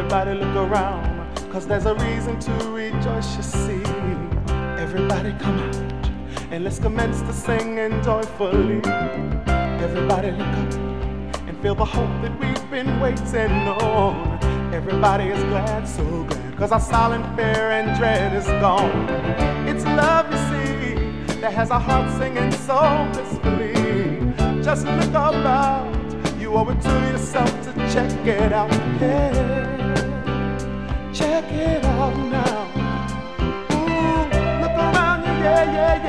Everybody look around, cause there's a reason to rejoice, you see. Everybody come out and let's commence to sing joyfully. Everybody look up and feel the hope that we've been waiting on. Everybody is glad, so glad, cause our silent fear and dread is gone. It's love, you see, that has our hearts singing so blissfully. Just look about, you owe it to yourself to check it out. Yeah, check it out now. Ooh, look around you, yeah.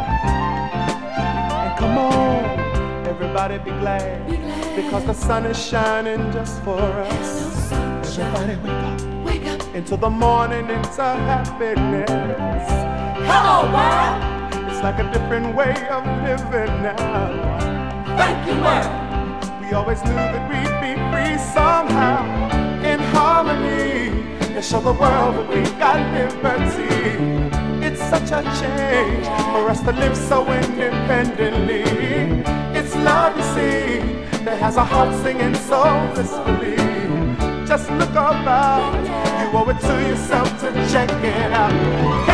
And come on, everybody be glad, because the sun is shining just for us. Everybody wake up into the morning, into happiness. Hello, world. It's like a different way of living now. Thank you, world. We always knew that we'd be free somehow, in harmony, and show the world that we got liberty. It's such a change for us to live so independently. It's love, you see, that has our hearts singing so blissfully. Just look about, you owe it to yourself to check it out.